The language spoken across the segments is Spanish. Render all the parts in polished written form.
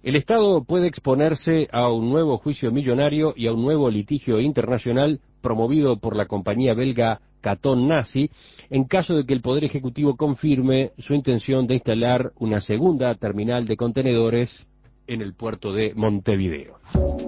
El Estado puede exponerse a un nuevo juicio millonario y a un nuevo litigio internacional promovido por la compañía belga Qaton Nazi en caso de que el Poder Ejecutivo confirme su intención de instalar una segunda terminal de contenedores en el puerto de Montevideo.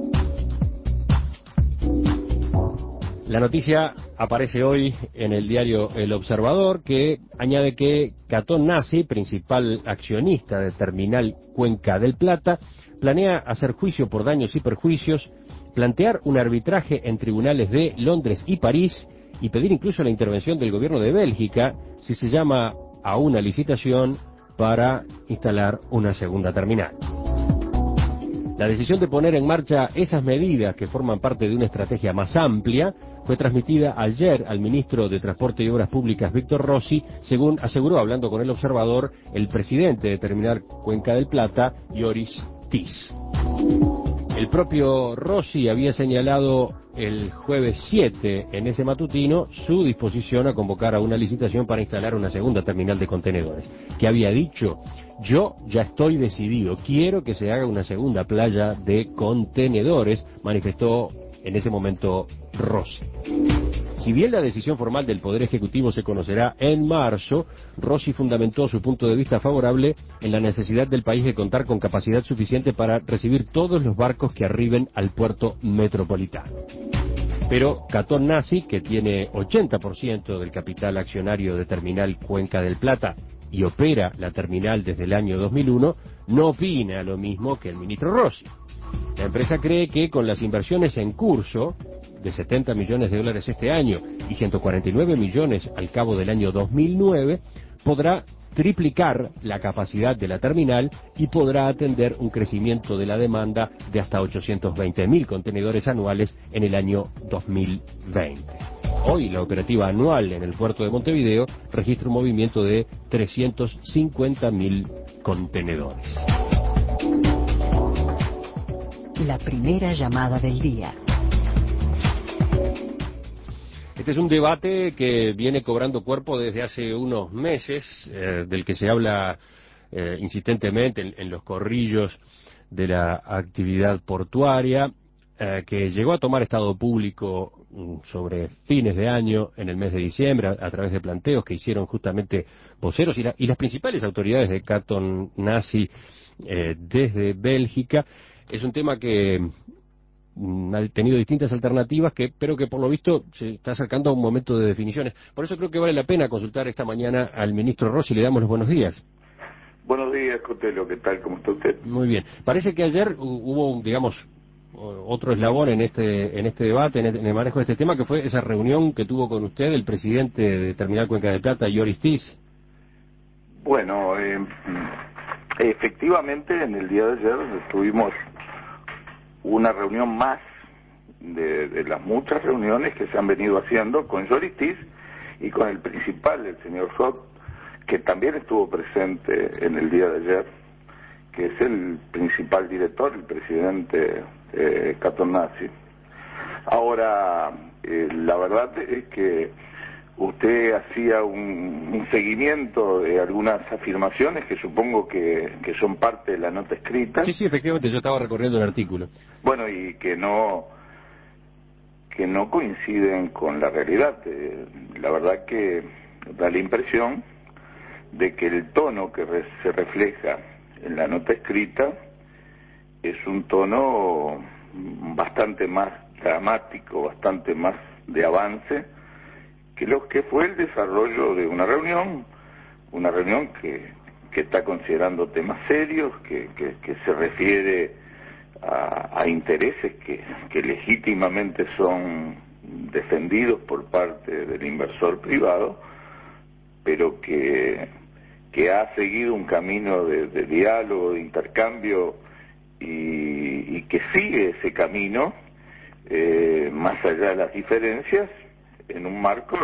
La noticia aparece hoy en el diario El Observador, que añade que Qaton Nazi, principal accionista de Terminal Cuenca del Plata, planea hacer juicio por daños y perjuicios, plantear un arbitraje en tribunales de Londres y París y pedir incluso la intervención del gobierno de Bélgica si se llama a una licitación para instalar una segunda terminal. La decisión de poner en marcha esas medidas que forman parte de una estrategia más amplia fue transmitida ayer al ministro de Transporte y Obras Públicas, Víctor Rossi, según aseguró, hablando con El Observador, el presidente de Terminal Cuenca del Plata, Yoris Tis. El propio Rossi había señalado el jueves 7 en ese matutino su disposición a convocar a una licitación para instalar una segunda terminal de contenedores, que había dicho: yo ya estoy decidido, quiero que se haga una segunda playa de contenedores, manifestó en ese momento Rossi. Si bien la decisión formal del Poder Ejecutivo se conocerá en marzo, Rossi fundamentó su punto de vista favorable en la necesidad del país de contar con capacidad suficiente para recibir todos los barcos que arriben al puerto metropolitano. Pero Qaton Nazi, que tiene 80% del capital accionario de Terminal Cuenca del Plata y opera la terminal desde el año 2001, no opina lo mismo que el ministro Rossi. La empresa cree que con las inversiones en curso, de 70 millones de dólares este año y 149 millones al cabo del año 2009, podrá triplicar la capacidad de la terminal y podrá atender un crecimiento de la demanda de hasta 820.000 contenedores anuales en el año 2020. Hoy la operativa anual en el puerto de Montevideo registra un movimiento de 350.000 contenedores. La primera llamada del día. Este es un debate que viene cobrando cuerpo desde hace unos meses, del que se habla insistentemente en los corrillos de la actividad portuaria, que llegó a tomar estado público sobre fines de año, en el mes de diciembre, a través de planteos que hicieron justamente voceros y las principales autoridades de Qaton Nazi desde Bélgica. Es un tema que ha tenido distintas alternativas, pero que por lo visto se está acercando a un momento de definiciones. Por eso creo que vale la pena consultar esta mañana al ministro Rossi. Le damos los buenos días. Buenos días, Cotelo, ¿qué tal? ¿Cómo está usted? Muy bien. Parece que ayer hubo, digamos, otro eslabón en este debate, en el manejo de este tema, que fue esa reunión que tuvo con usted el presidente de Terminal Cuenca del Plata, Yoris Tis. Bueno, efectivamente en el día de ayer tuvimos una reunión más de las muchas reuniones que se han venido haciendo con Yoris Tis y con el principal, el señor Schott, que también estuvo presente en el día de ayer, que es el principal director, el presidente Qaton Nazi. Ahora, la verdad es que usted hacía un seguimiento de algunas afirmaciones que supongo que son parte de la nota escrita. Sí, efectivamente, yo estaba recorriendo el artículo. Bueno, y que no coinciden con la realidad. La verdad que da la impresión de que el tono que se refleja en la nota escrita es un tono bastante más dramático, bastante más de avance que lo que fue el desarrollo de una reunión que está considerando temas serios, que se refiere a intereses que legítimamente son defendidos por parte del inversor privado, pero que ha seguido un camino de diálogo, de intercambio y que sigue ese camino más allá de las diferencias en un marco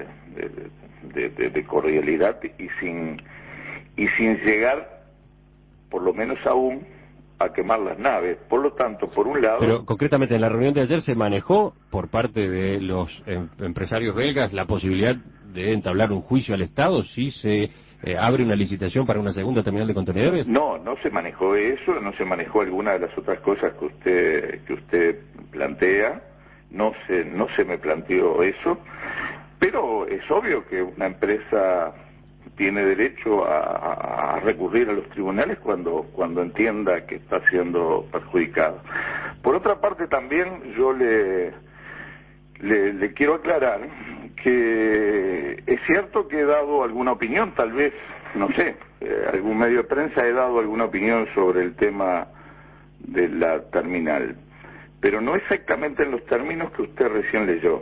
de cordialidad y sin llegar por lo menos aún a quemar las naves. Por lo tanto, por un lado... Pero concretamente en la reunión de ayer se manejó por parte de los empresarios belgas la posibilidad de entablar un juicio al Estado si se abre una licitación para una segunda terminal de contenedores. No, no se manejó eso, no se manejó alguna de las otras cosas que usted plantea, no se me planteó eso, pero es obvio que una empresa tiene derecho a recurrir a los tribunales cuando entienda que está siendo perjudicado. Por otra parte también yo le quiero aclarar que es cierto que he dado alguna opinión, tal vez, no sé, algún medio de prensa he dado alguna opinión sobre el tema de la terminal, pero no exactamente en los términos que usted recién leyó.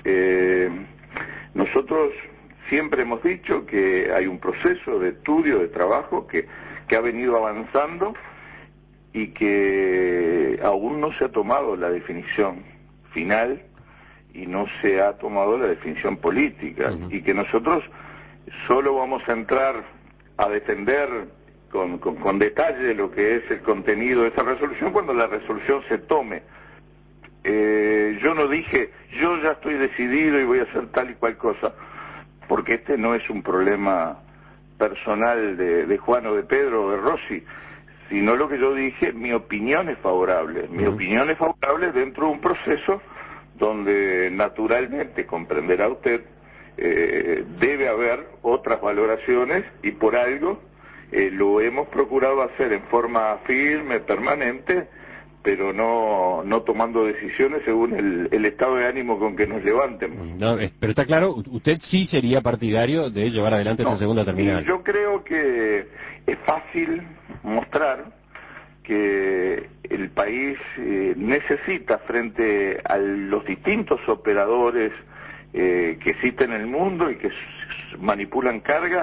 Nosotros siempre hemos dicho que hay un proceso de estudio, de trabajo que ha venido avanzando y que aún no se ha tomado la definición final y no se ha tomado la definición política, y que nosotros solo vamos a entrar a defender con detalle lo que es el contenido de esa resolución cuando la resolución se tome. Yo no dije, yo ya estoy decidido y voy a hacer tal y cual cosa, porque este no es un problema personal de Juan o de Pedro o de Rossi, sino lo que yo dije, mi opinión es favorable. Mi opinión es favorable dentro de un proceso donde naturalmente, comprenderá usted, debe haber otras valoraciones y por algo lo hemos procurado hacer en forma firme, permanente, pero no tomando decisiones según el estado de ánimo con que nos levanten. No, pero está claro, usted sí sería partidario de llevar adelante esa segunda terminal. Y yo creo que es fácil mostrar que el país necesita, frente a los distintos operadores que existen en el mundo y que manipulan carga,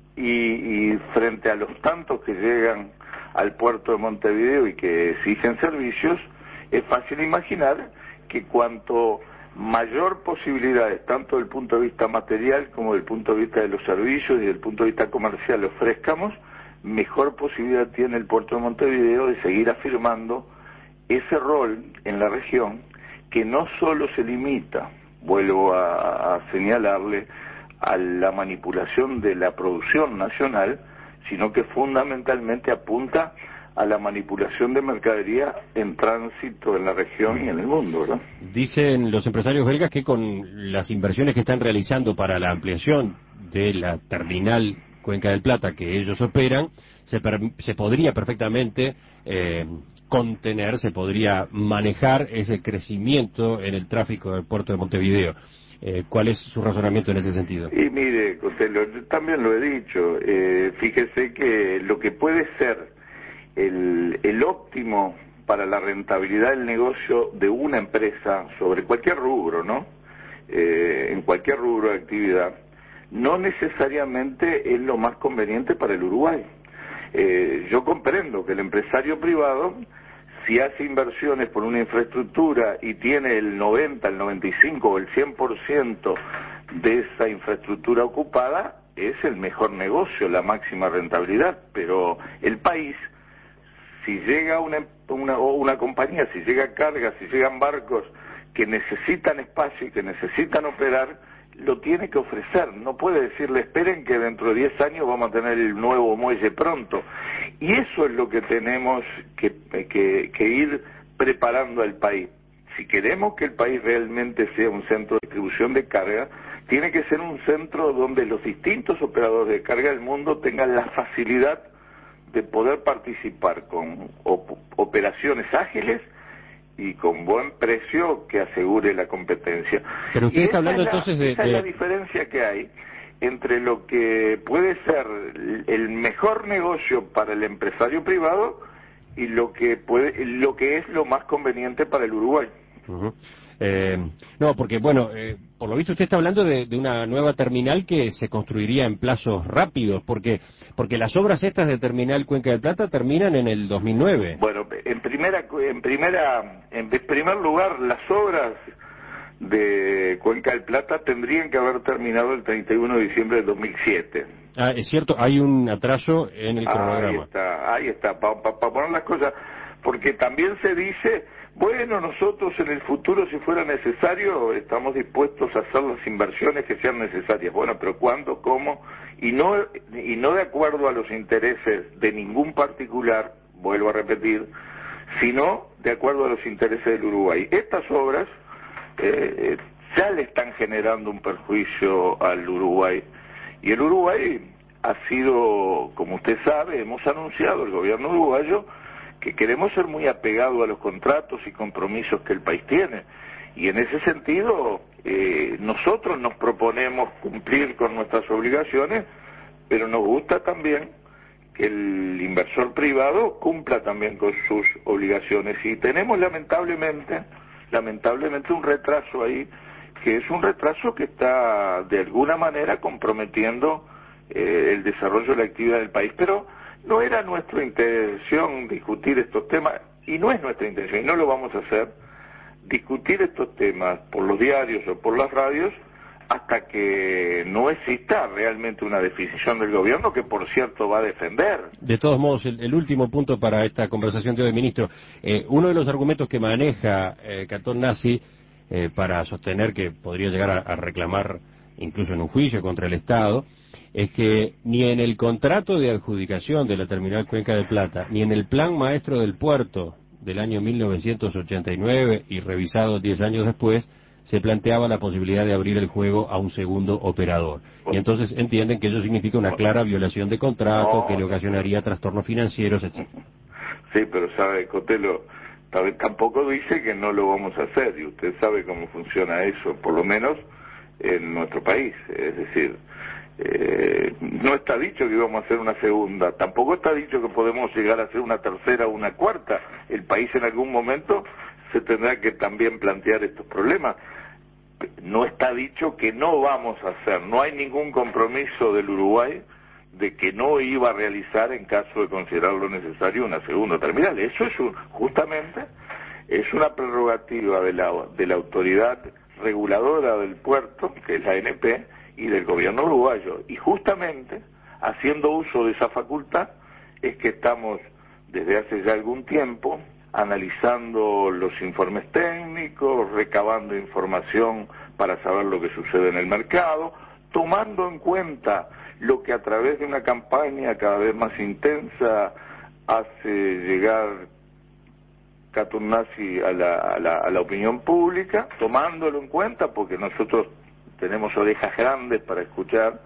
y frente a los tantos que llegan al puerto de Montevideo y que exigen servicios, es fácil imaginar que cuanto mayor posibilidades, tanto desde el punto de vista material como desde el punto de vista de los servicios y desde el punto de vista comercial ofrezcamos, mejor posibilidad tiene el puerto de Montevideo de seguir afirmando ese rol en la región, que no solo se limita, vuelvo a señalarle, a la manipulación de la producción nacional, sino que fundamentalmente apunta a la manipulación de mercadería en tránsito en la región y en el mundo, ¿verdad? Dicen los empresarios belgas que con las inversiones que están realizando para la ampliación de la terminal Cuenca del Plata que ellos operan, se podría perfectamente contener, se podría manejar ese crecimiento en el tráfico del puerto de Montevideo. ¿Cuál es su razonamiento en ese sentido? Y mire, Costello, yo también lo he dicho, fíjese que lo que puede ser el óptimo para la rentabilidad del negocio de una empresa sobre cualquier rubro, ¿no? En cualquier rubro de actividad, no necesariamente es lo más conveniente para el Uruguay. Yo comprendo que el empresario privado, si hace inversiones por una infraestructura y tiene el 90, el 95 o el 100% de esa infraestructura ocupada, es el mejor negocio, la máxima rentabilidad, pero el país, si llega una compañía, si llega carga, si llegan barcos que necesitan espacio y que necesitan operar, lo tiene que ofrecer. No puede decirle, esperen que dentro de 10 años vamos a tener el nuevo muelle pronto. Y eso es lo que tenemos que ir preparando al país. Si queremos que el país realmente sea un centro de distribución de carga, tiene que ser un centro donde los distintos operadores de carga del mundo tengan la facilidad de poder participar con operaciones ágiles y con buen precio que asegure la competencia. Pero usted está hablando entonces esa es la diferencia que hay entre lo que puede ser el mejor negocio para el empresario privado y lo que es lo más conveniente para el Uruguay. No, porque bueno, por lo visto usted está hablando de una nueva terminal que se construiría en plazos rápidos, porque las obras estas de Terminal Cuenca del Plata terminan en el 2009. Bueno, en primer lugar, las obras de Cuenca del Plata tendrían que haber terminado el 31 de diciembre de 2007. Ah, es cierto, hay un atraso en el cronograma. Ahí está, para poner las cosas. porque también se dice, bueno, nosotros en el futuro, si fuera necesario, estamos dispuestos a hacer las inversiones que sean necesarias. Bueno, pero ¿cuándo? ¿Cómo? Y no de acuerdo a los intereses de ningún particular, vuelvo a repetir, sino de acuerdo a los intereses del Uruguay. Estas obras ya le están generando un perjuicio al Uruguay. Y el Uruguay ha sido, como usted sabe, hemos anunciado, el gobierno uruguayo, que queremos ser muy apegados a los contratos y compromisos que el país tiene. Y en ese sentido, nosotros nos proponemos cumplir con nuestras obligaciones, pero nos gusta también que el inversor privado cumpla también con sus obligaciones. Y tenemos lamentablemente un retraso ahí, que es un retraso que está de alguna manera comprometiendo el desarrollo de la actividad del país. Pero no era nuestra intención discutir estos temas, y no es nuestra intención, y no lo vamos a hacer, discutir estos temas por los diarios o por las radios hasta que no exista realmente una definición del gobierno, que por cierto va a defender. De todos modos, el último punto para esta conversación de hoy, ministro, uno de los argumentos que maneja Catón Nassi para sostener que podría llegar a reclamar incluso en un juicio contra el Estado, es que ni en el contrato de adjudicación de la terminal Cuenca del Plata, ni en el plan maestro del puerto del año 1989 y revisado 10 años después, se planteaba la posibilidad de abrir el juego a un segundo operador. Y entonces entienden que eso significa una clara violación de contrato, que le ocasionaría trastornos financieros, etc. Sí, pero sabe, Cotelo, tampoco dice que no lo vamos a hacer, y usted sabe cómo funciona eso, por lo menos en nuestro país. Es decir, no está dicho que íbamos a hacer una segunda, tampoco está dicho que podemos llegar a hacer una tercera o una cuarta. El país en algún momento se tendrá que también plantear estos problemas. No está dicho que no vamos a hacer, no hay ningún compromiso del Uruguay de que no iba a realizar, en caso de considerarlo necesario, una segunda terminal. Eso es justamente es una prerrogativa de la autoridad reguladora del puerto, que es la ANP, y del gobierno uruguayo. Y justamente, haciendo uso de esa facultad, es que estamos, desde hace ya algún tiempo, analizando los informes técnicos, recabando información para saber lo que sucede en el mercado, tomando en cuenta lo que a través de una campaña cada vez más intensa hace llegar Catón Nassi a la opinión pública, tomándolo en cuenta, porque nosotros tenemos orejas grandes para escuchar,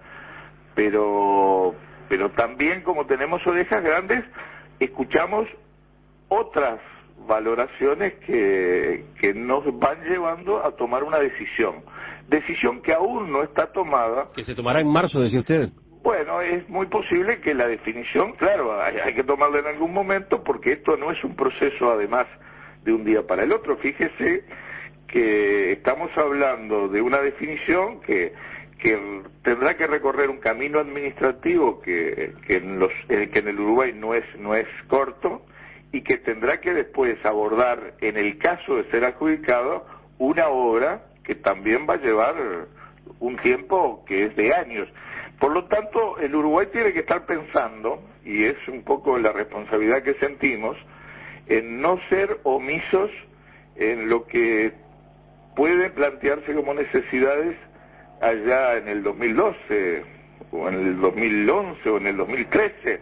pero también, como tenemos orejas grandes, escuchamos otras valoraciones que nos van llevando a tomar una decisión que aún no está tomada. Que se tomará en marzo, decía usted. Bueno, es muy posible que la definición, claro, hay que tomarla en algún momento, porque esto no es un proceso, además, de un día para el otro. Fíjese que estamos hablando de una definición que tendrá que recorrer un camino administrativo que en el Uruguay no es corto, y que tendrá que después abordar, en el caso de ser adjudicado, una obra que también va a llevar un tiempo que es de años. Por lo tanto, el Uruguay tiene que estar pensando, y es un poco la responsabilidad que sentimos, en no ser omisos en lo que puede plantearse como necesidades allá en el 2012, o en el 2011, o en el 2013.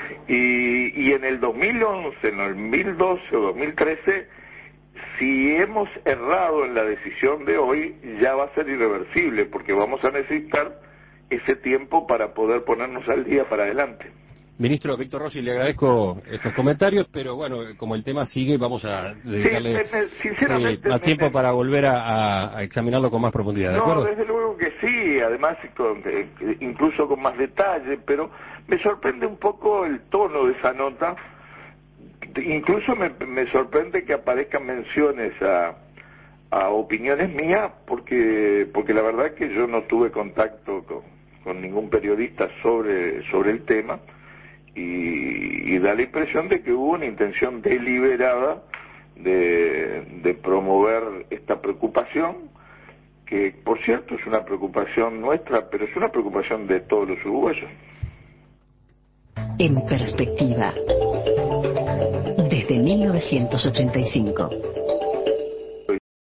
Y en el 2011, en el 2012 o 2013, si hemos errado en la decisión de hoy, ya va a ser irreversible, porque vamos a necesitar ese tiempo para poder ponernos al día para adelante. Ministro Víctor Rossi, le agradezco estos comentarios, pero bueno, como el tema sigue, vamos a dedicarle más tiempo para volver a examinarlo con más profundidad, ¿de acuerdo? No, desde luego que sí, además incluso con más detalle, pero me sorprende un poco el tono de esa nota. Incluso me sorprende que aparezcan menciones a opiniones mías, porque la verdad es que yo no tuve contacto con ningún periodista sobre el tema, y da la impresión de que hubo una intención deliberada de promover esta preocupación, que por cierto es una preocupación nuestra, pero es una preocupación de todos los uruguayos. En perspectiva, desde de 1985.